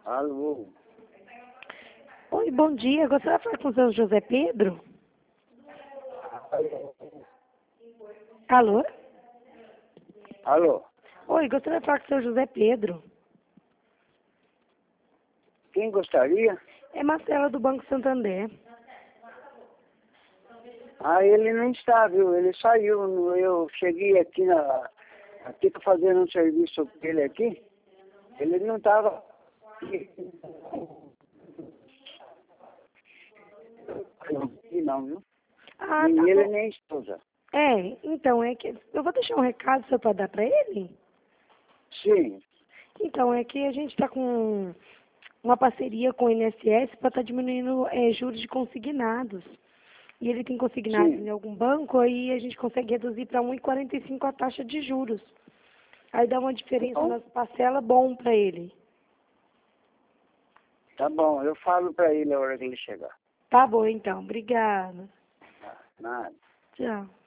Alô? Oi, bom dia. Gostaria de falar com o seu José Pedro? Alô? Alô? Oi, gostaria de falar com o seu José Pedro. Quem gostaria? É Marcela do Banco Santander. Ah, ele não está, viu? Ele saiu. Eu cheguei aqui tô fazendo um serviço para ele aqui. Ele não estava. Não, viu? Ah, Nem tá ele bom. nem a esposa. Então, é que eu vou deixar um recado só para dar para ele. Sim, Então, é que a gente está com uma parceria com o INSS para estar diminuindo juros de consignados. E ele tem consignados sim. em algum banco, aí a gente consegue reduzir para 1,45 a taxa de juros. Aí dá uma diferença Então, nas parcelas bom para ele. tá bom, eu falo para ele a hora que ele chegar. Tá bom, então. Obrigada. Nada. Tchau.